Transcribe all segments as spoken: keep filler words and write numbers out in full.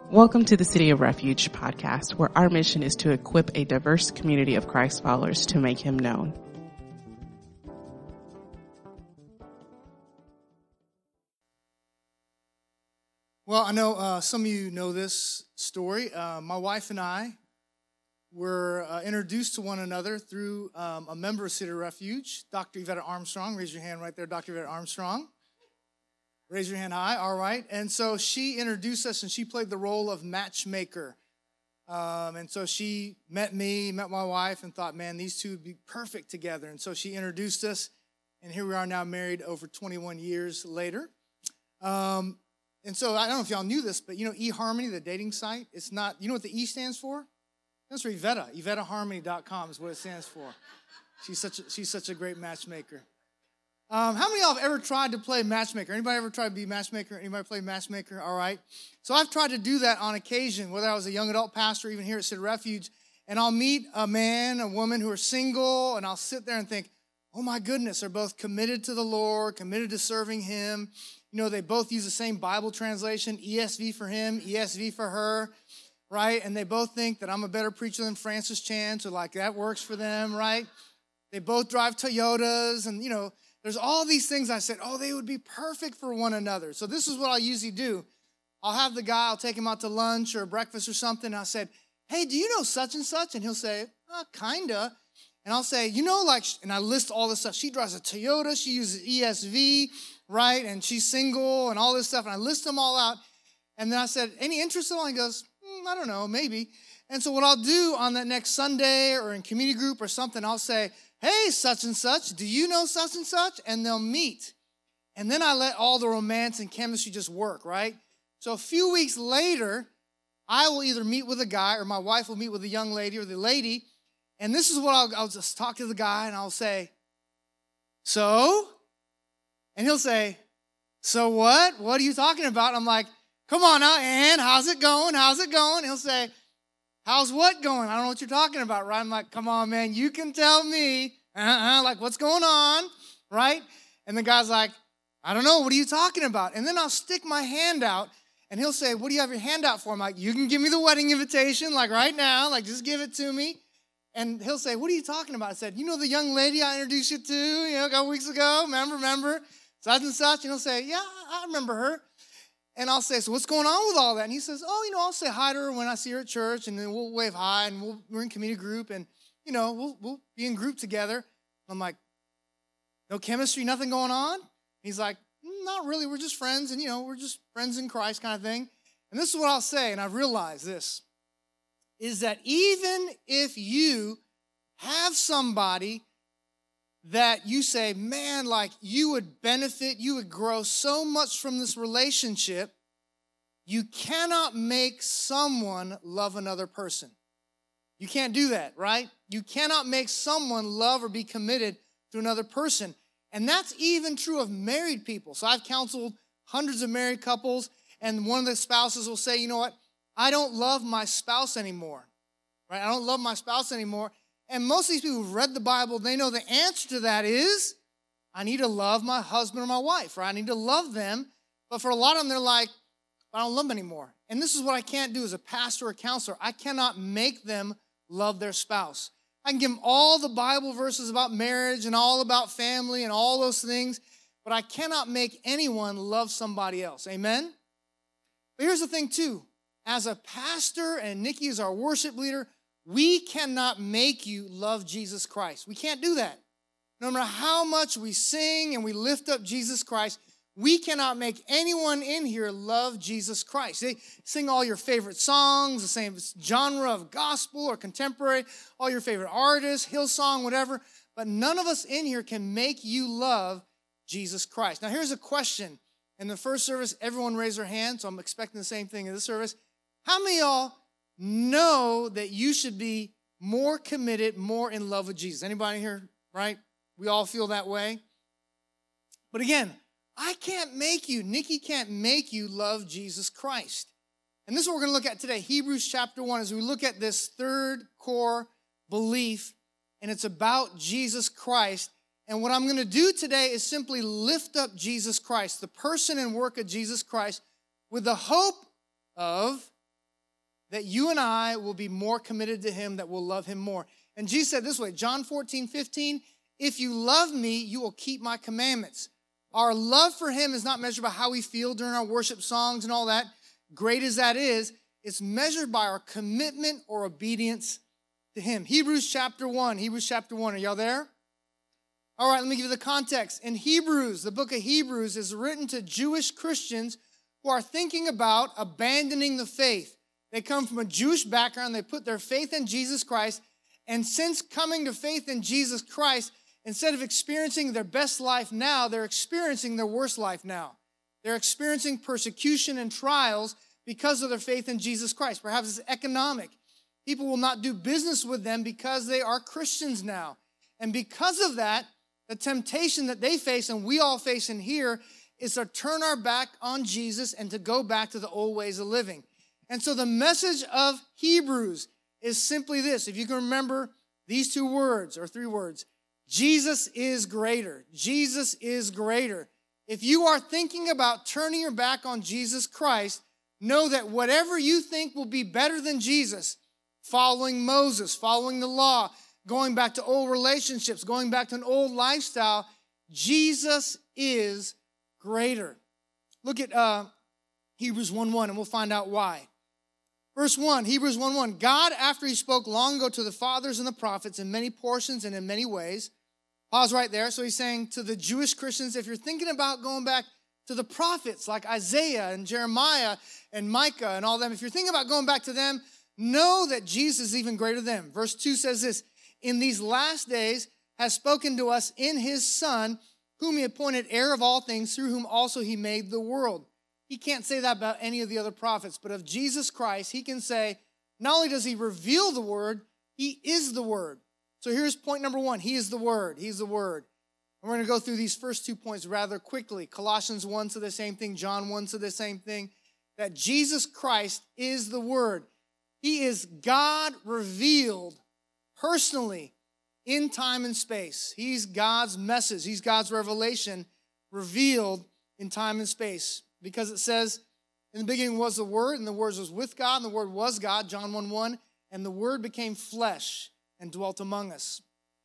Welcome to the City of Refuge podcast, where our mission is to equip a diverse community of Christ followers to make him known. Well, I know uh, some of you know this story. Uh, my wife and I were uh, introduced to one another through um, a member of City of Refuge, Doctor Yvette Armstrong. Raise your hand right there, Doctor Yvette Armstrong. Raise your hand high, all right. And so she introduced us, and she played the role of matchmaker. Um, and so she met me, met my wife, and thought, man, these two would be perfect together. And so she introduced us, and here we are now married over twenty-one years later. Um, and so I don't know if y'all knew this, but you know eHarmony, the dating site, it's not, you know what the E stands for? It stands for Yvette. Yvette Harmony dot com is what it stands for. She's such a, she's such a great matchmaker. Um, how many of y'all have ever tried to play matchmaker? Anybody ever tried to be matchmaker? Anybody play matchmaker? All right. So I've tried to do that on occasion, whether I was a young adult pastor, even here at City Refuge, and I'll meet a man, a woman who are single, and I'll sit there and think, oh my goodness, they're both committed to the Lord, committed to serving him. You know, they both use the same Bible translation, E S V for him, E S V for her, right? And they both think that I'm a better preacher than Francis Chan, so like that works for them, right? They both drive Toyotas, and you know, there's all these things I said, oh, they would be perfect for one another. So this is what I'll usually do. I'll have the guy, I'll take him out to lunch or breakfast or something. And I said, hey, do you know such and such? And he'll say, uh, kinda. And I'll say, you know, like, and I list all this stuff. She drives a Toyota, she uses E S V, right? And she's single and all this stuff. And I list them all out. And then I said, any interest at all? And he goes, mm, I don't know, maybe. And so what I'll do on that next Sunday or in community group or something, I'll say, hey, such and such, do you know such and such? And they'll meet. And then I let all the romance and chemistry just work, right? So a few weeks later, I will either meet with a guy or my wife will meet with a young lady or the lady. And this is what I'll, I'll just talk to the guy and I'll say, so? And he'll say, so what? What are you talking about? I'm like, come on now, Ann, how's it going? How's it going? He'll say, how's what going? I don't know what you're talking about, right? I'm like, come on, man, you can tell me. Uh-uh, like, what's going on, right? And the guy's like, I don't know, what are you talking about? And then I'll stick my hand out, and he'll say, what do you have your hand out for? I'm like, you can give me the wedding invitation, like right now, like just give it to me. And he'll say, what are you talking about? I said, you know the young lady I introduced you to, you know, a couple weeks ago, remember, remember, such and such? And he'll say, yeah, I remember her. And I'll say, so what's going on with all that? And he says, oh, you know, I'll say hi to her when I see her at church, and then we'll wave hi, and we'll, we're in community group, and, you know, we'll, we'll be in group together. I'm like, no chemistry, nothing going on? He's like, mm, not really. We're just friends, and, you know, we're just friends in Christ kind of thing. And this is what I'll say, and I've realized this, is that even if you have somebody that you say, man, like you would benefit, you would grow so much from this relationship, you cannot make someone love another person. You can't do that, right? You cannot make someone love or be committed to another person. And that's even true of married people. So I've counseled hundreds of married couples, and one of the spouses will say, you know what? I don't love my spouse anymore, right? I don't love my spouse anymore. And most of these people who've read the Bible, they know the answer to that is, I need to love my husband or my wife, right? I need to love them. But for a lot of them, they're like, I don't love them anymore. And this is what I can't do as a pastor or counselor. I cannot make them love their spouse. I can give them all the Bible verses about marriage and all about family and all those things, but I cannot make anyone love somebody else. Amen? But here's the thing, too. As a pastor, and Nikki is our worship leader, we cannot make you love Jesus Christ. We can't do that. No matter how much we sing and we lift up Jesus Christ, we cannot make anyone in here love Jesus Christ. They sing all your favorite songs, the same genre of gospel or contemporary, all your favorite artists, Hillsong, whatever, but none of us in here can make you love Jesus Christ. Now, here's a question. In the first service, everyone raised their hand, so I'm expecting the same thing in this service. How many of y'all know that you should be more committed, more in love with Jesus? Anybody here, right? We all feel that way. But again, I can't make you, Nikki can't make you love Jesus Christ. And this is what we're going to look at today, Hebrews chapter one, as we look at this third core belief, and it's about Jesus Christ. And what I'm going to do today is simply lift up Jesus Christ, the person and work of Jesus Christ, with the hope of that you and I will be more committed to him, that will love him more. And Jesus said this way, John fourteen, fifteen, if you love me, you will keep my commandments. Our love for him is not measured by how we feel during our worship songs and all that, great as that is. It's measured by our commitment or obedience to him. Hebrews chapter one, Hebrews chapter one, are y'all there? All right, let me give you the context. In Hebrews, the book of Hebrews is written to Jewish Christians who are thinking about abandoning the faith. They come from a Jewish background. They put their faith in Jesus Christ. And since coming to faith in Jesus Christ, instead of experiencing their best life now, they're experiencing their worst life now. They're experiencing persecution and trials because of their faith in Jesus Christ. Perhaps it's economic. People will not do business with them because they are Christians now. And because of that, the temptation that they face and we all face in here is to turn our back on Jesus and to go back to the old ways of living. And so the message of Hebrews is simply this. If you can remember these two words or three words, Jesus is greater. Jesus is greater. If you are thinking about turning your back on Jesus Christ, know that whatever you think will be better than Jesus, following Moses, following the law, going back to old relationships, going back to an old lifestyle, Jesus is greater. Look at uh, Hebrews one one, and we'll find out why. Verse one, Hebrews one one, God, after he spoke long ago to the fathers and the prophets in many portions and in many ways, pause right there. So he's saying to the Jewish Christians, if you're thinking about going back to the prophets like Isaiah and Jeremiah and Micah and all them, if you're thinking about going back to them, know that Jesus is even greater than them. Verse two says this, in these last days has spoken to us in his Son, whom he appointed heir of all things, through whom also he made the world. He can't say that about any of the other prophets, but of Jesus Christ, he can say, not only does he reveal the word, he is the word. So here's point number one. He is the word. He's the word. And we're going to go through these first two points rather quickly. Colossians one said the same thing. John one said the same thing. That Jesus Christ is the word. He is God revealed personally in time and space. He's God's message. He's God's revelation revealed in time and space. Because it says, in the beginning was the Word, and the Word was with God, and the Word was God, John one one, and the Word became flesh and dwelt among us.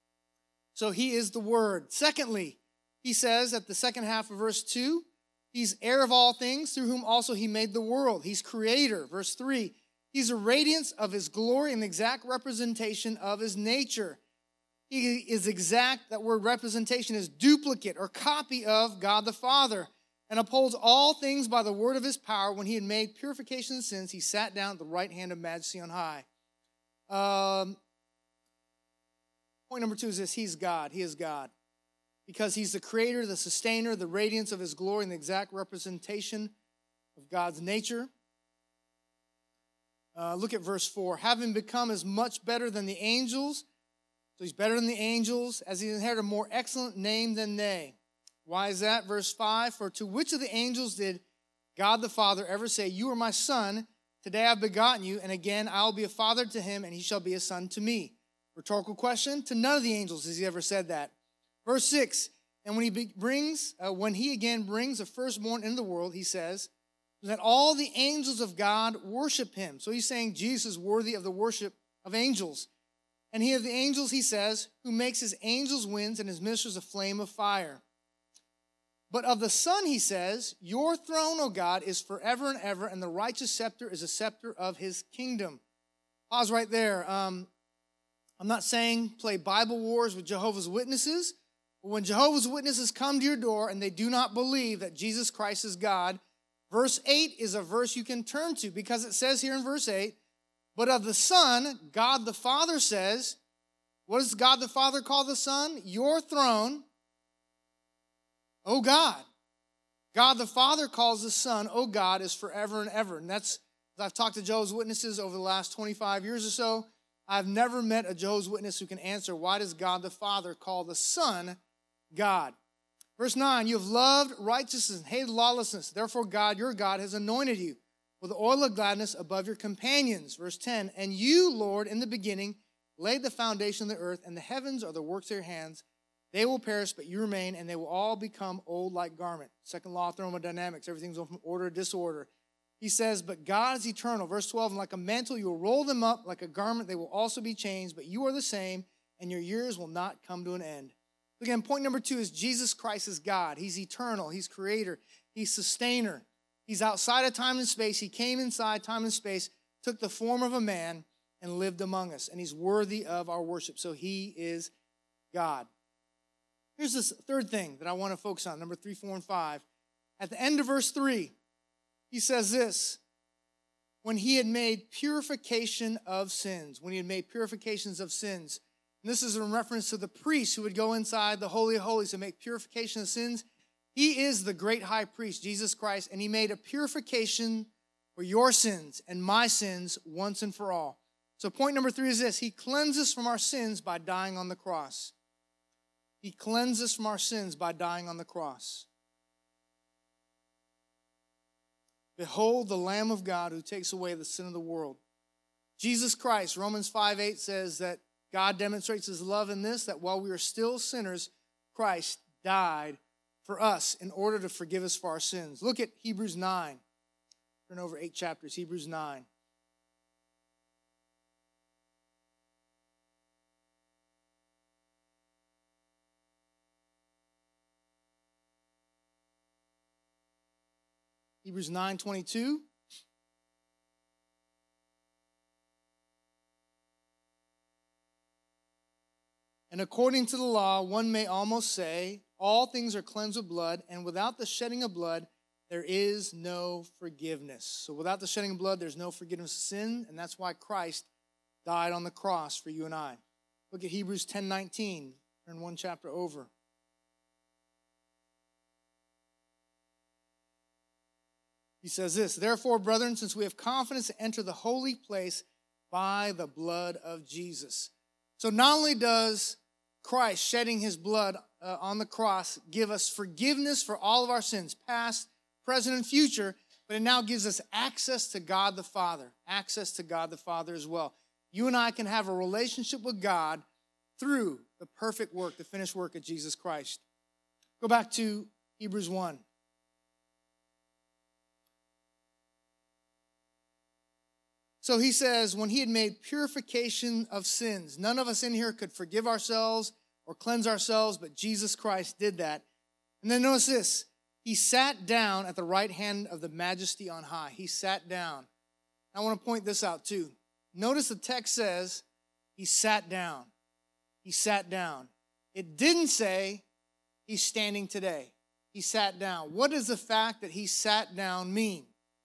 So he is the Word. Secondly, he says at the second half of verse two, he's heir of all things, through whom also he made the world. He's creator. Verse three, he's a radiance of his glory and the exact representation of his nature. He is exact, that word representation is duplicate or copy of God the Father, and upholds all things by the word of his power. When he had made purification of sins, he sat down at the right hand of majesty on high. Um, point number two is this, he's God. He is God. Because he's the creator, the sustainer, the radiance of his glory, and the exact representation of God's nature. Uh, look at verse four. Having become as much better than the angels, so he's better than the angels, as he inherited a more excellent name than they. Why is that? Verse five, for to which of the angels did God the Father ever say, you are my son, today I've begotten you, and again I will be a father to him, and he shall be a son to me? Rhetorical question. To none of the angels has he ever said that. Verse six, and when he brings, uh, when he again brings the firstborn into the world, he says, that all the angels of God worship him. So he's saying Jesus is worthy of the worship of angels. And he of the angels, he says, who makes his angels winds and his ministers a flame of fire. But of the Son, he says, your throne, O God, is forever and ever, and the righteous scepter is a scepter of his kingdom. Pause right there. Um, I'm not saying play Bible wars with Jehovah's Witnesses, but when Jehovah's Witnesses come to your door and they do not believe that Jesus Christ is God, verse eight is a verse you can turn to, because it says here in verse eight, but of the Son, God the Father says, what does God the Father call the Son? Your throne, O God. God the Father calls the Son, O God, is forever and ever. And that's, as I've talked to Jehovah's Witnesses over the last twenty-five years or so, I've never met a Jehovah's Witness who can answer, why does God the Father call the Son God? Verse nine, you have loved righteousness and hated lawlessness. Therefore God, your God, has anointed you with the oil of gladness above your companions. Verse ten, and you, Lord, in the beginning laid the foundation of the earth, and the heavens are the works of your hands. They will perish, but you remain, and they will all become old like garment. Second law of thermodynamics, everything's going from order to disorder. He says, but God is eternal. Verse twelve, and like a mantle, you will roll them up. Like a garment, they will also be changed. But you are the same, and your years will not come to an end. Again, point number two is Jesus Christ is God. He's eternal. He's creator. He's sustainer. He's outside of time and space. He came inside time and space, took the form of a man, and lived among us. And he's worthy of our worship. So he is God. Here's this third thing that I want to focus on, number three, four, and five. At the end of verse three, he says this, when he had made purification of sins, when he had made purifications of sins. And this is in reference to the priest who would go inside the Holy of Holies and make purification of sins. He is the great high priest, Jesus Christ, and he made a purification for your sins and my sins once and for all. So point number three is this, he cleanses from our sins by dying on the cross. He cleanses from our sins by dying on the cross. Behold the Lamb of God who takes away the sin of the world. Jesus Christ, Romans five eight says that God demonstrates his love in this, that while we were still sinners, Christ died for us in order to forgive us for our sins. Look at Hebrews nine. Turn over eight chapters, Hebrews nine. Hebrews nine twenty-two. And according to the law, one may almost say, all things are cleansed with blood, and without the shedding of blood, there is no forgiveness. So without the shedding of blood, there's no forgiveness of sin, and that's why Christ died on the cross for you and I. Look at Hebrews ten nineteen. Turn one chapter over. He says this, therefore, brethren, since we have confidence to enter the holy place by the blood of Jesus. So not only does Christ shedding his blood uh, on the cross give us forgiveness for all of our sins, past, present, and future, but it now gives us access to God the Father, access to God the Father as well. You and I can have a relationship with God through the perfect work, the finished work of Jesus Christ. Go back to Hebrews one. So he says, when he had made purification of sins, none of us in here could forgive ourselves or cleanse ourselves, but Jesus Christ did that. And then notice this, he sat down at the right hand of the majesty on high. He sat down. I want to point this out too. Notice the text says he sat down. He sat down. It didn't say he's standing today. He sat down. What does the fact that he sat down mean?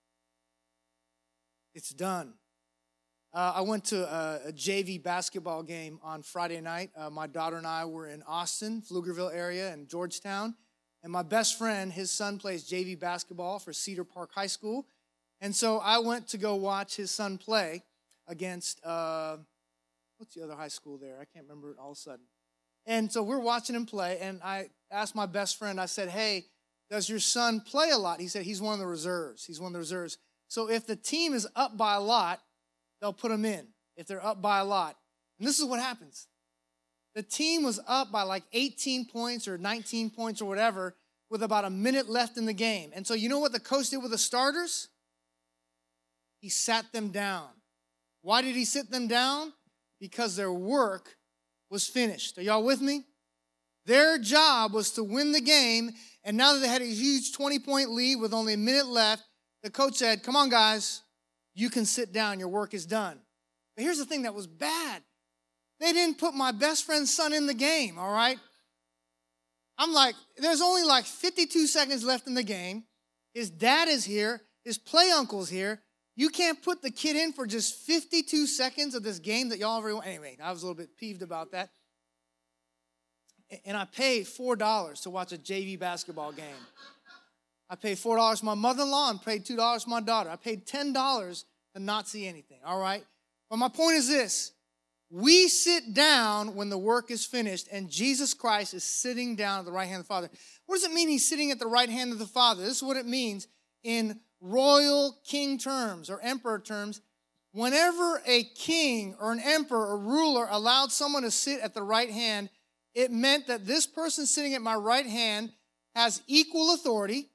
It's done. Uh, I went to a, a J V basketball game on Friday night. Uh, my daughter and I were in Austin, Pflugerville area, and Georgetown. And my best friend, his son plays J V basketball for Cedar Park High School. And so I went to go watch his son play against, uh, what's the other high school there? I can't remember it all of a sudden. And so we're watching him play, and I asked my best friend, I said, hey, does your son play a lot? He said, he's one of the reserves. He's one of the reserves. So if the team is up by a lot, they'll put them in if they're up by a lot. And this is what happens. The team was up by like eighteen points or nineteen points or whatever with about a minute left in the game. And so you know what the coach did with the starters? He sat them down. Why did he sit them down? Because their work was finished. Are y'all with me? Their job was to win the game, and now that they had a huge twenty-point lead with only a minute left, the coach said, come on, guys. You can sit down. Your work is done. But here's the thing that was bad. They didn't put my best friend's son in the game, all right? I'm like, there's only like fifty-two seconds left in the game. His dad is here. His play uncle's here. You can't put the kid in for just fifty-two seconds of this game that y'all everyone. Anyway, I was a little bit peeved about that. And I paid four dollars to watch a J V basketball game. I paid four dollars for my mother-in-law and paid two dollars for my daughter. I paid ten dollars to not see anything, all right? But my point is this. We sit down when the work is finished, and Jesus Christ is sitting down at the right hand of the Father. What does it mean he's sitting at the right hand of the Father? This is what it means in royal king terms or emperor terms. Whenever a king or an emperor or ruler allowed someone to sit at the right hand, it meant that this person sitting at my right hand has equal authority,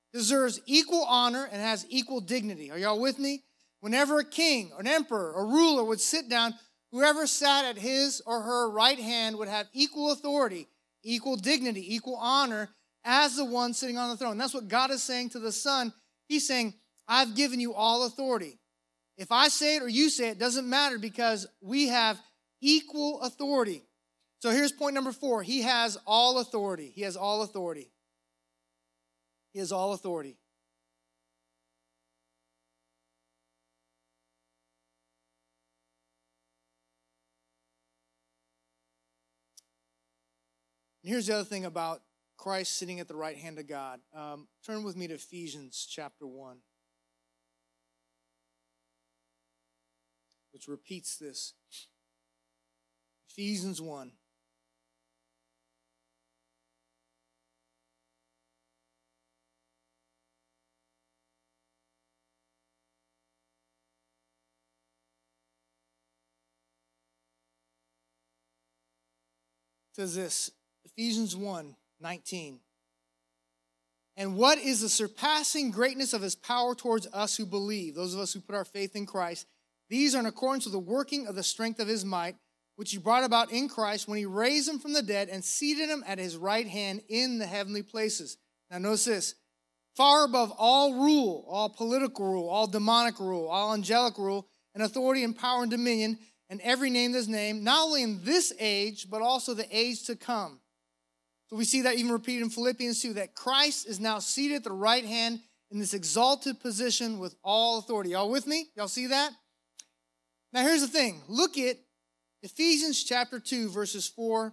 deserves equal honor and has equal dignity. Are y'all with me? Whenever a king, an emperor, a ruler would sit down, whoever sat at his or her right hand would have equal authority, equal dignity, equal honor as the one sitting on the throne. That's what God is saying to the Son. He's saying, I've given you all authority. If I say it or you say it, doesn't matter because we have equal authority. So here's point number four. He has all authority. He has all authority. He has all authority. And here's the other thing about Christ sitting at the right hand of God. Um, turn with me to Ephesians chapter one, which repeats this. Ephesians one. It says this, Ephesians one, nineteen. And what is the surpassing greatness of his power towards us who believe, those of us who put our faith in Christ? These are in accordance with the working of the strength of his might, which he brought about in Christ when he raised him from the dead and seated him at his right hand in the heavenly places. Now notice this, far above all rule, all political rule, all demonic rule, all angelic rule, and authority and power and dominion, and every name that's named, not only in this age, but also the age to come. So we see that even repeated in Philippians two, that Christ is now seated at the right hand in this exalted position with all authority. Y'all with me? Y'all see that? Now here's the thing. Look at Ephesians chapter two, verses four,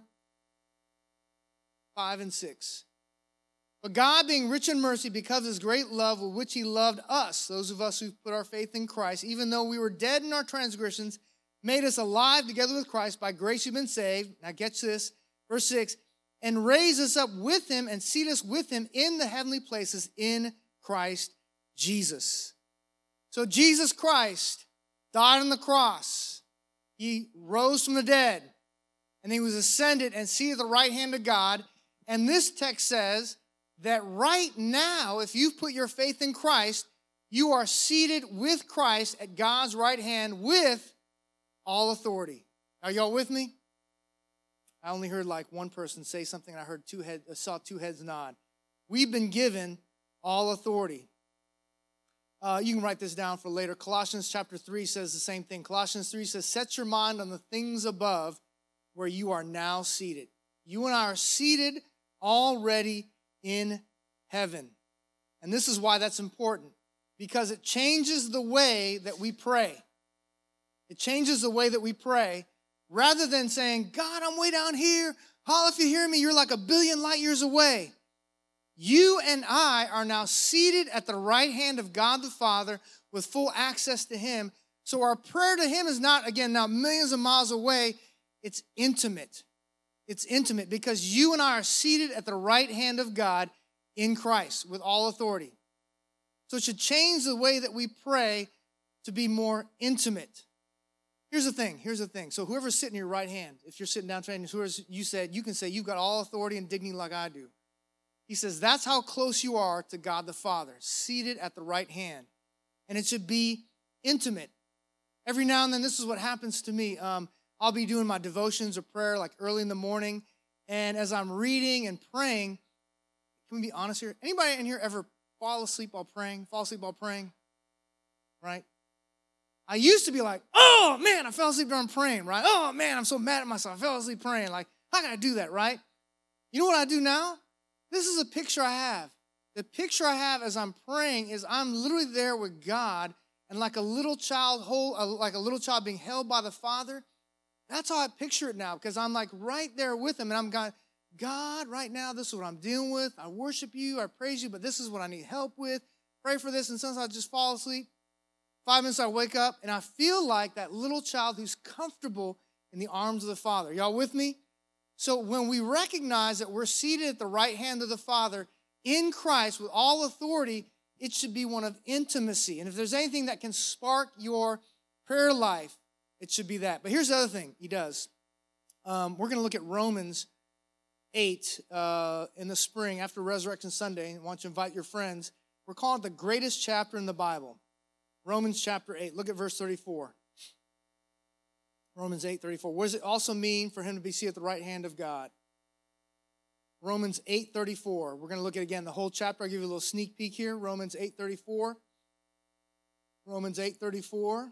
five, and six. But God, being rich in mercy, because of his great love with which he loved us, those of us who put our faith in Christ, even though we were dead in our transgressions, made us alive together with Christ. By grace you've been saved. Now get this, verse six. And raise us up with him and seat us with him in the heavenly places in Christ Jesus. So Jesus Christ died on the cross. He rose from the dead. And he was ascended and seated at the right hand of God. And this text says that right now, if you've put your faith in Christ, you are seated with Christ at God's right hand with all authority. Are y'all with me? I only heard like one person say something, and I heard two head, saw two heads nod. We've been given all authority. Uh, you can write this down for later. Colossians chapter three says the same thing. Colossians three says, set your mind on the things above where you are now seated. You and I are seated already in heaven. And this is why that's important, because it changes the way that we pray. It changes the way that we pray. Rather than saying, God, I'm way down here. Holla if you hear me, you're like a billion light years away. You and I are now seated at the right hand of God the Father with full access to him. So our prayer to him is not, again, now millions of miles away. It's intimate. It's intimate because you and I are seated at the right hand of God in Christ with all authority. So it should change the way that we pray to be more intimate. Here's the thing, here's the thing. So whoever's sitting in your right hand, if you're sitting down training, whoever you said, you can say, you've got all authority and dignity like I do. He says, that's how close you are to God the Father, seated at the right hand. And it should be intimate. Every now and then, this is what happens to me. Um, I'll be doing my devotions or prayer like early in the morning. And as I'm reading and praying, can we be honest here? Anybody in here ever fall asleep while praying? Fall asleep while praying? Right? I used to be like, oh, man, I fell asleep during praying, right? Oh, man, I'm so mad at myself. I fell asleep praying. Like, how can I do that, right? You know what I do now? This is a picture I have. The picture I have as I'm praying is I'm literally there with God, and like a little child, hold, like a little child being held by the Father. That's how I picture it now, because I'm like right there with him, and I'm going, God, right now, this is what I'm dealing with. I worship you, I praise you, but this is what I need help with. Pray for this, and sometimes I just fall asleep. Five minutes I wake up, and I feel like that little child who's comfortable in the arms of the Father. Y'all with me? So when we recognize that we're seated at the right hand of the Father in Christ with all authority, it should be one of intimacy. And if there's anything that can spark your prayer life, it should be that. But here's the other thing he does. Um, we're going to look at Romans eight uh, in the spring after Resurrection Sunday. I want you to invite your friends. We're calling it the greatest chapter in the Bible. Romans chapter eight. Look at verse thirty-four. Romans eight thirty-four. What does it also mean for him to be seated at the right hand of God? Romans eight thirty-four. We're going to look at again the whole chapter. I'll give you a little sneak peek here. Romans eight thirty-four. Romans eight thirty-four.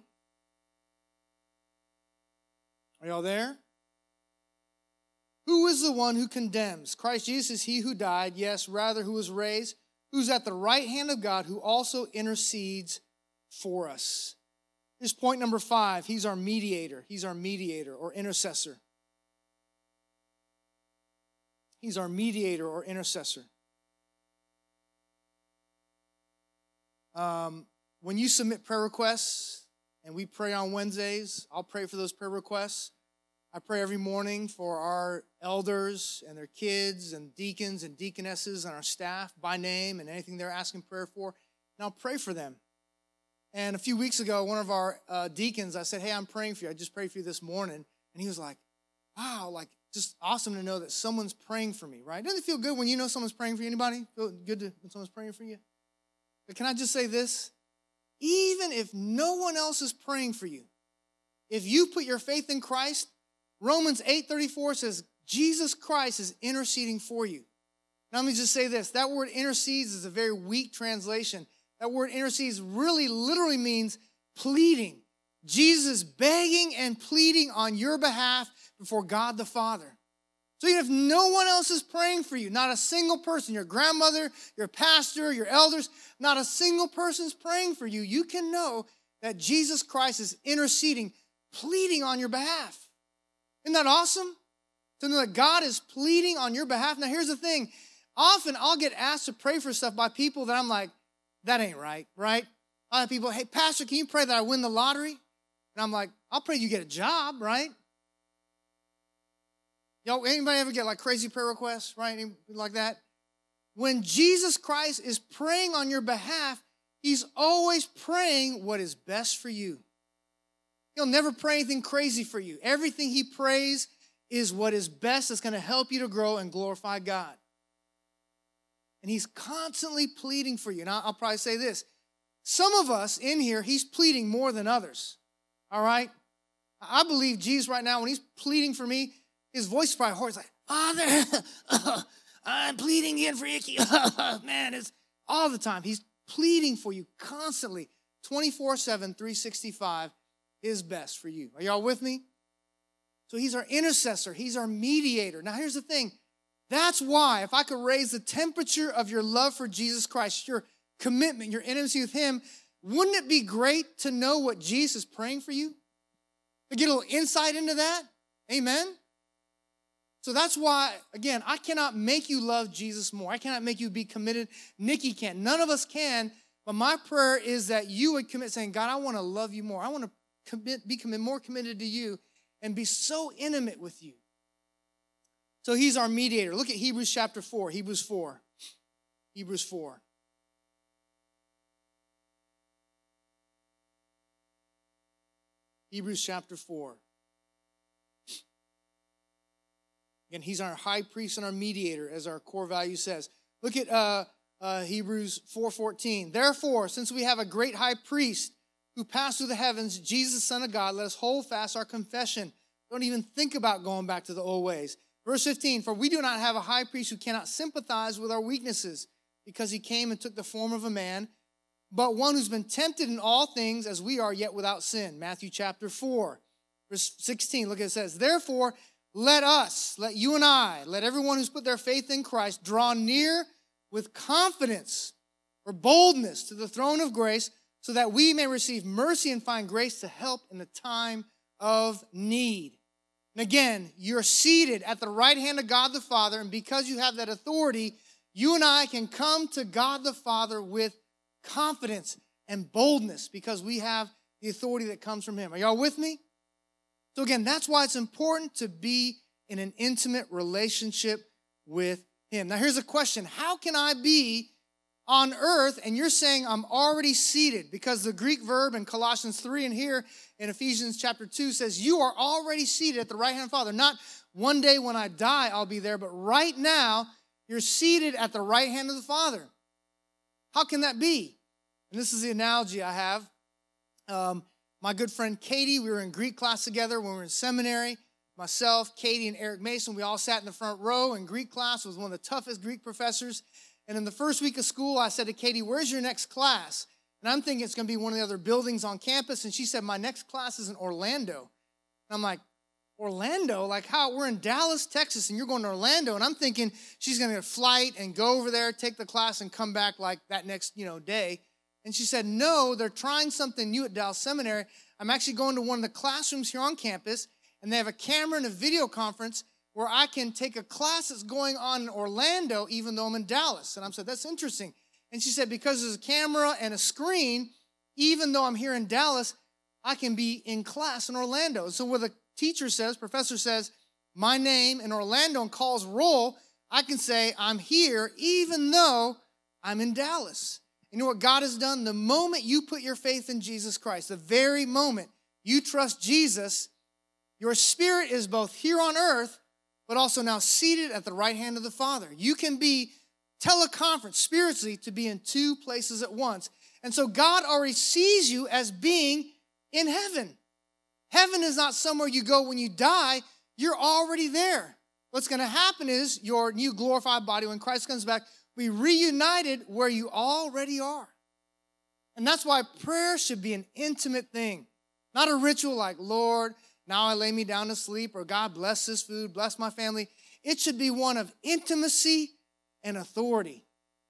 Are y'all there? Who is the one who condemns? Christ Jesus is he who died, yes, rather who was raised, who's at the right hand of God, who also intercedes for us. Here's point number five. He's our mediator. He's our mediator or intercessor. He's our mediator or intercessor. Um, when you submit prayer requests, and we pray on Wednesdays, I'll pray for those prayer requests. I pray every morning for our elders and their kids and deacons and deaconesses and our staff by name and anything they're asking prayer for, and I'll pray for them. And a few weeks ago, one of our uh, deacons, I said, hey, I'm praying for you. I just prayed for you this morning. And he was like, wow, like just awesome to know that someone's praying for me, right? Doesn't it feel good when you know someone's praying for you? Anybody? Feel good to, when someone's praying for you? But can I just say this? Even if no one else is praying for you, if you put your faith in Christ, Romans eight thirty-four says Jesus Christ is interceding for you. Now let me just say this. That word intercedes is a very weak translation. That word intercedes really literally means pleading. Jesus is begging and pleading on your behalf before God the Father. So even if no one else is praying for you, not a single person, your grandmother, your pastor, your elders, not a single person's praying for you, you can know that Jesus Christ is interceding, pleading on your behalf. Isn't that awesome? To know that God is pleading on your behalf. Now here's the thing. Often I'll get asked to pray for stuff by people that I'm like, that ain't right, right? I have people, hey, pastor, can you pray that I win the lottery? And I'm like, I'll pray you get a job, right? Yo, anybody ever get like crazy prayer requests, right? Anything like that? When Jesus Christ is praying on your behalf, he's always praying what is best for you. He'll never pray anything crazy for you. Everything he prays is what is best that's going to help you to grow and glorify God. And he's constantly pleading for you. And I'll probably say this. Some of us in here, he's pleading more than others. All right? I believe Jesus right now, when he's pleading for me, his voice is probably hoarse. Like, Father, I'm pleading again for Icky. Man, it's all the time. He's pleading for you constantly, twenty-four seven, three sixty-five, his best for you. Are y'all with me? So he's our intercessor. He's our mediator. Now, here's the thing. That's why, if I could raise the temperature of your love for Jesus Christ, your commitment, your intimacy with him, wouldn't it be great to know what Jesus is praying for you? To get a little insight into that? Amen? So that's why, again, I cannot make you love Jesus more. I cannot make you be committed. Nikki can't. None of us can. But my prayer is that you would commit saying, God, I want to love you more. I want to commit, be commit, more committed to you and be so intimate with you. So he's our mediator. Look at Hebrews chapter four. Hebrews four. Hebrews four. Hebrews chapter four. Again, he's our high priest and our mediator, as our core value says. Look at uh, uh, Hebrews four fourteen. Therefore, since we have a great high priest who passed through the heavens, Jesus, Son of God, let us hold fast our confession. Don't even think about going back to the old ways. Verse fifteen, for we do not have a high priest who cannot sympathize with our weaknesses, because he came and took the form of a man, but one who's been tempted in all things as we are, yet without sin. Matthew chapter four, verse sixteen, look at it, it says, therefore, let us, let you and I, let everyone who's put their faith in Christ draw near with confidence or boldness to the throne of grace, so that we may receive mercy and find grace to help in the time of need. And again, you're seated at the right hand of God the Father, and because you have that authority, you and I can come to God the Father with confidence and boldness because we have the authority that comes from him. Are y'all with me? So again, that's why it's important to be in an intimate relationship with him. Now here's a question. How can I be on earth and you're saying I'm already seated? Because the Greek verb in Colossians three and here in Ephesians chapter two says you are already seated at the right hand of the Father. Not one day when I die I'll be there, but right now you're seated at the right hand of the Father. How can that be? And this is the analogy I have. Um, my good friend Katie, we were in Greek class together when we were in seminary. Myself, Katie, and Eric Mason, we all sat in the front row in Greek class. It was one of the toughest Greek professors. And in the first week of school, I said to Katie, where's your next class? And I'm thinking it's going to be one of the other buildings on campus. And she said, my next class is in Orlando. And I'm like, Orlando? Like how? We're in Dallas, Texas, and you're going to Orlando. And I'm thinking she's going to get a flight and go over there, take the class, and come back like that next, you know, day. And she said, no, they're trying something new at Dallas Seminary. I'm actually going to one of the classrooms here on campus, and they have a camera and a video conference where I can take a class that's going on in Orlando, even though I'm in Dallas. And I said, that's interesting. And she said, because there's a camera and a screen, even though I'm here in Dallas, I can be in class in Orlando. So what the teacher says, professor says, my name in Orlando and calls roll, I can say I'm here even though I'm in Dallas. You know what God has done? The moment you put your faith in Jesus Christ, the very moment you trust Jesus, your spirit is both here on earth, but also now seated at the right hand of the Father. You can be teleconferenced spiritually to be in two places at once. And so God already sees you as being in heaven. Heaven is not somewhere you go when you die. You're already there. What's going to happen is your new glorified body, when Christ comes back, we reunited where you already are. And that's why prayer should be an intimate thing, not a ritual like, Lord, now I lay me down to sleep, or God bless this food, bless my family. It should be one of intimacy and authority.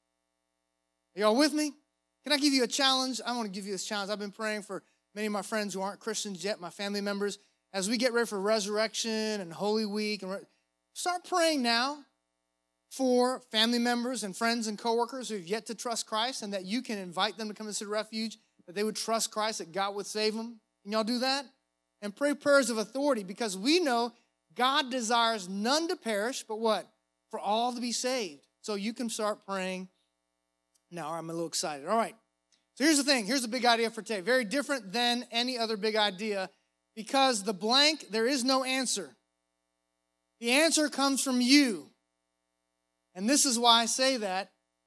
Are y'all with me? Can I give you a challenge? I want to give you this challenge. I've been praying for many of my friends who aren't Christians yet, my family members, as we get ready for Resurrection and Holy Week. And re- start praying now for family members and friends and coworkers who have yet to trust Christ, and that you can invite them to come to City Refuge, that they would trust Christ, that God would save them. Can y'all do that? And pray prayers of authority, because we know God desires none to perish, but what? For all to be saved. So you can start praying now. I'm a little excited. All right. So here's the thing. Here's the big idea for today. Very different than any other big idea, because the blank, there is no answer. The answer comes from you. And this is why I say that,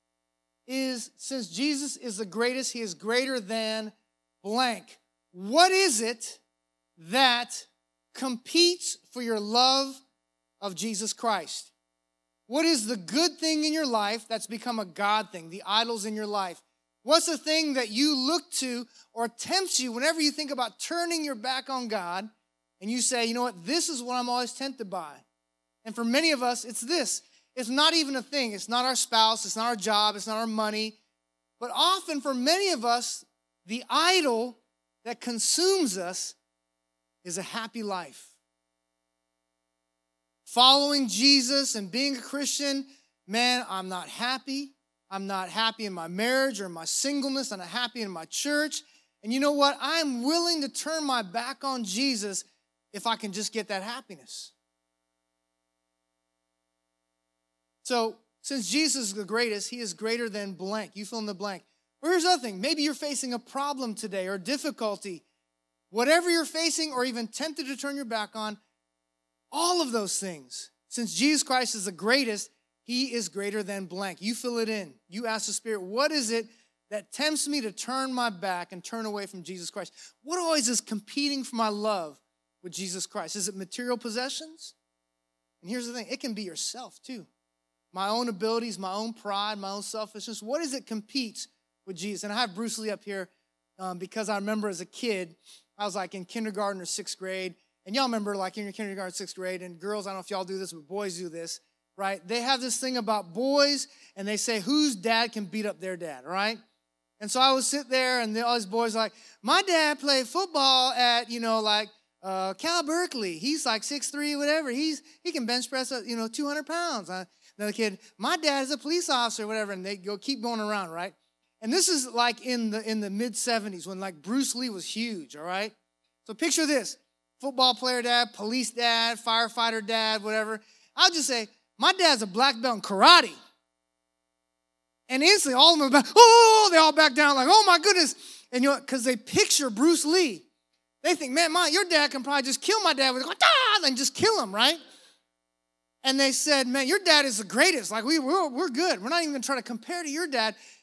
is since Jesus is the greatest, he is greater than blank. What is it that competes for your love of Jesus Christ? What is the good thing in your life that's become a God thing, the idols in your life? What's the thing that you look to or tempts you whenever you think about turning your back on God and you say, you know what, this is what I'm always tempted by? And for many of us, it's this. It's not even a thing. It's not our spouse. It's not our job. It's not our money. But often for many of us, the idol that consumes us is a happy life. Following Jesus and being a Christian, man, I'm not happy. I'm not happy in my marriage or in my singleness. I'm not happy in my church. And you know what? I'm willing to turn my back on Jesus if I can just get that happiness. So, since Jesus is the greatest, he is greater than blank. You fill in the blank. Or here's the other thing. Maybe you're facing a problem today or difficulty. Whatever you're facing or even tempted to turn your back on, all of those things. Since Jesus Christ is the greatest, he is greater than blank. You fill it in. You ask the Spirit, what is it that tempts me to turn my back and turn away from Jesus Christ? What always is competing for my love with Jesus Christ? Is it material possessions? And here's the thing. It can be yourself too. My own abilities, my own pride, my own selfishness. What is it competes with Jesus? And I have Bruce Lee up here um, because I remember as a kid, I was like in kindergarten or sixth grade. And y'all remember like in your kindergarten, sixth grade, and girls, I don't know if y'all do this, but boys do this, right? They have this thing about boys, and they say whose dad can beat up their dad, right? And so I would sit there, and all these boys are like, my dad played football at, you know, like uh, Cal Berkeley. He's like six three, whatever. He's He can bench press, uh, you know, two hundred pounds. Uh, Another kid, my dad is a police officer, whatever, and they go keep going around, right? And this is like in the in the mid seventies when like Bruce Lee was huge, all right? So picture this, football player dad, police dad, firefighter dad, whatever. I'll just say, my dad's a black belt in karate. And instantly all of them are back, oh, they all back down like, oh my goodness. And you know, because they picture Bruce Lee. They think, man, my, your dad can probably just kill my dad with ah, and just kill him, right? And they said, man, your dad is the greatest. Like, we, we're, we're good. We're not even going to try to compare to your dad.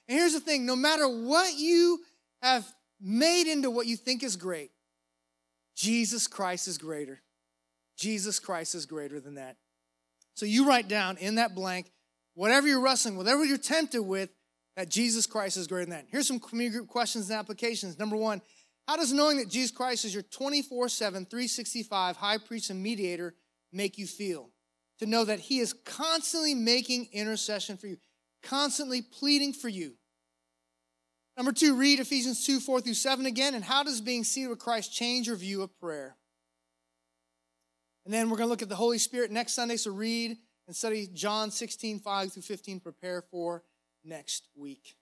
And here's the thing, no matter what you have made into what you think is great, Jesus Christ is greater. Jesus Christ is greater than that. So you write down in that blank, whatever you're wrestling, whatever you're tempted with, that Jesus Christ is greater than that. Here's some community group questions and applications. Number one, how does knowing that Jesus Christ is your twenty-four seven, three sixty-five high priest and mediator make you feel? To know that he is constantly making intercession for you, constantly pleading for you. Number two, read Ephesians two, four through seven again. And how does being seated with Christ change your view of prayer? And then we're going to look at the Holy Spirit next Sunday. So read and study John sixteen, five through fifteen. Prepare for next week.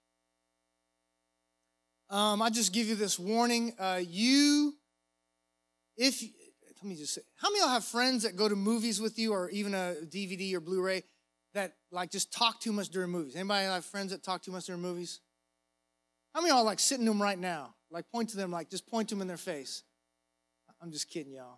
Um, I just give you this warning. Uh, you, if, let me just say, how many of y'all have friends that go to movies with you or even a D V D or Blu-ray that like just talk too much during movies? Anybody have friends that talk too much during movies? How many of y'all like sitting to them right now? Like point to them, like just point to them in their face. I'm just kidding, y'all.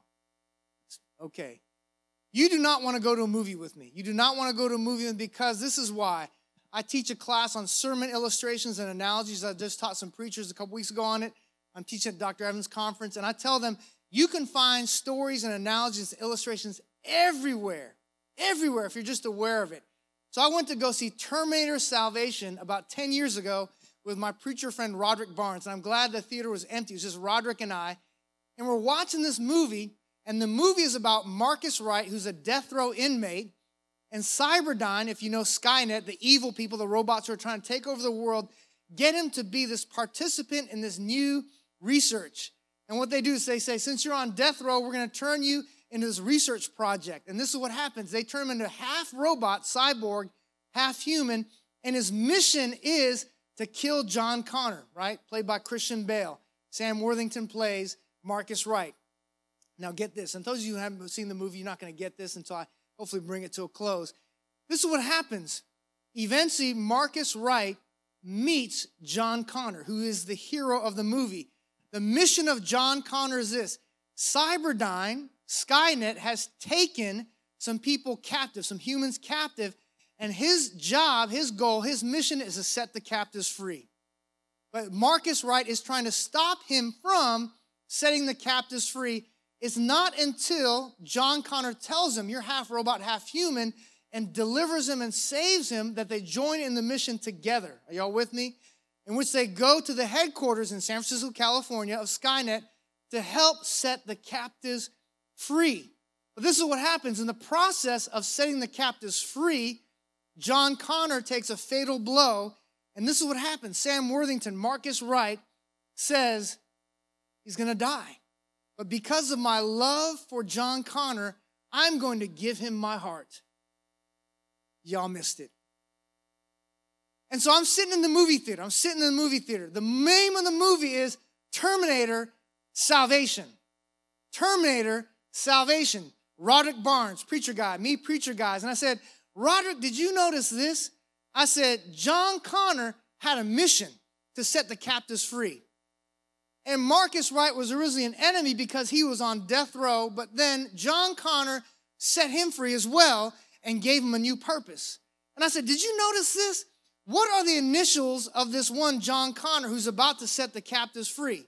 Okay. You do not want to go to a movie with me. You do not want to go to a movie with me because this is why. I teach a class on sermon illustrations and analogies. I just taught some preachers a couple weeks ago on it. I'm teaching at Doctor Evans' conference, and I tell them you can find stories and analogies and illustrations everywhere, everywhere if you're just aware of it. So I went to go see Terminator Salvation about ten years ago with my preacher friend Roderick Barnes, and I'm glad the theater was empty. It was just Roderick and I, and we're watching this movie, and the movie is about Marcus Wright, who's a death row inmate, and Cyberdyne, if you know Skynet, the evil people, the robots who are trying to take over the world, get him to be this participant in this new research. And what they do is they say, since you're on death row, we're going to turn you into this research project. And this is what happens. They turn him into half robot, cyborg, half human, and his mission is to kill John Connor, right? Played by Christian Bale. Sam Worthington plays Marcus Wright. Now get this. And those of you who haven't seen the movie, you're not going to get this until I hopefully bring it to a close. This is what happens. Eventually, Marcus Wright meets John Connor, who is the hero of the movie. The mission of John Connor is this. Cyberdyne, Skynet, has taken some people captive, some humans captive, and his job, his goal, his mission is to set the captives free. But Marcus Wright is trying to stop him from setting the captives free. It's not until John Connor tells him, you're half robot, half human, and delivers him and saves him that they join in the mission together. Are y'all with me? In which they go to the headquarters in San Francisco, California of Skynet to help set the captives free. But this is what happens. In the process of setting the captives free, John Connor takes a fatal blow, and this is what happens. Sam Worthington, Marcus Wright, says he's going to die. But because of my love for John Connor, I'm going to give him my heart. Y'all missed it. And so I'm sitting in the movie theater. I'm sitting in the movie theater. The name of the movie is Terminator Salvation. Terminator Salvation. Roderick Barnes, preacher guy, me preacher guys. And I said, Roderick, did you notice this? I said, John Connor had a mission to set the captives free. And Marcus Wright was originally an enemy because he was on death row, but then John Connor set him free as well and gave him a new purpose. And I said, did you notice this? What are the initials of this one John Connor who's about to set the captives free?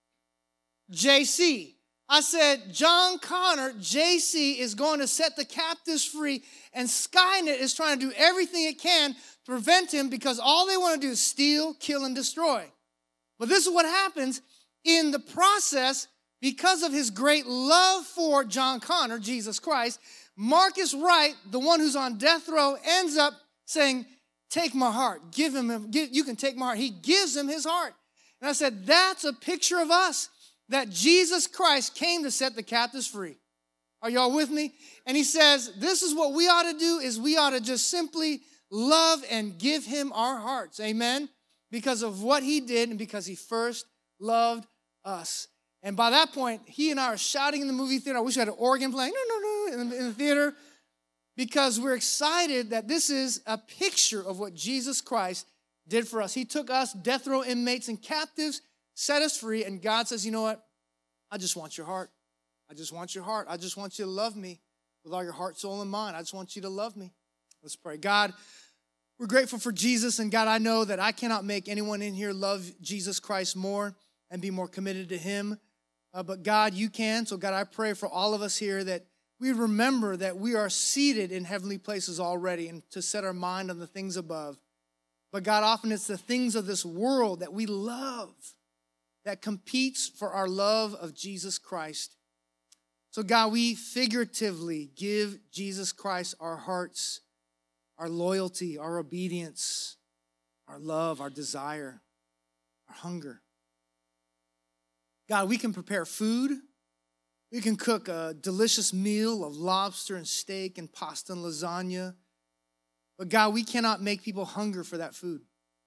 J C. I said, John Connor, J C, is going to set the captives free, and Skynet is trying to do everything it can to prevent him because all they want to do is steal, kill, and destroy. But this is what happens. In the process, because of his great love for John Connor, Jesus Christ, Marcus Wright, the one who's on death row, ends up saying, take my heart. Give him, give, you can take my heart. He gives him his heart. And I said, that's a picture of us, that Jesus Christ came to set the captives free. Are y'all with me? And he says, this is what we ought to do, is we ought to just simply love and give him our hearts. Amen? Because of what he did and because he first loved us. And by that point, he and I are shouting in the movie theater. I wish we had an organ playing, no, no, no, in the, in the theater, because we're excited that this is a picture of what Jesus Christ did for us. He took us, death row inmates and captives, set us free, and God says, you know what? I just want your heart. I just want your heart. I just want you to love me with all your heart, soul, and mind. I just want you to love me. Let's pray. God, We're grateful for Jesus, and God, I know that I cannot make anyone in here love Jesus Christ more and be more committed to him, uh, but God, you can. So God, I pray for all of us here that we remember that we are seated in heavenly places already and to set our mind on the things above. But God, often it's the things of this world that we love that competes for our love of Jesus Christ. So God, we figuratively give Jesus Christ our hearts, our loyalty, our obedience, our love, our desire, our hunger. God, we can prepare food. We can cook a delicious meal of lobster and steak and pasta and lasagna. But God, we cannot make people hunger for that food.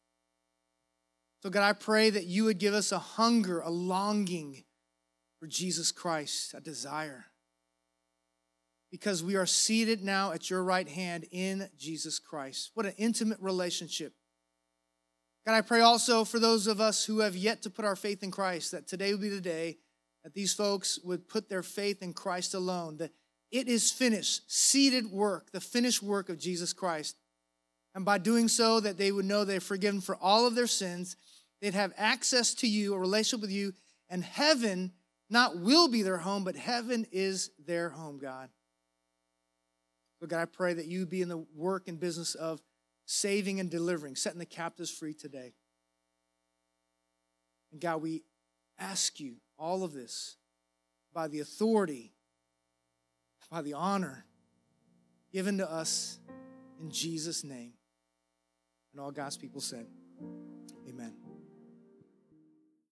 So God, I pray that you would give us a hunger, a longing for Jesus Christ, a desire. Because we are seated now at your right hand in Jesus Christ. What an intimate relationship. God, I pray also for those of us who have yet to put our faith in Christ, that today would be the day that these folks would put their faith in Christ alone, that it is finished, seated work, the finished work of Jesus Christ. And by doing so, that they would know they're forgiven for all of their sins. They'd have access to you, a relationship with you, and heaven not will be their home, but heaven is their home, God. So God, I pray that you be in the work and business of saving and delivering, setting the captives free today. And God, we ask you all of this by the authority, by the honor given to us in Jesus' name. And all God's people said, amen.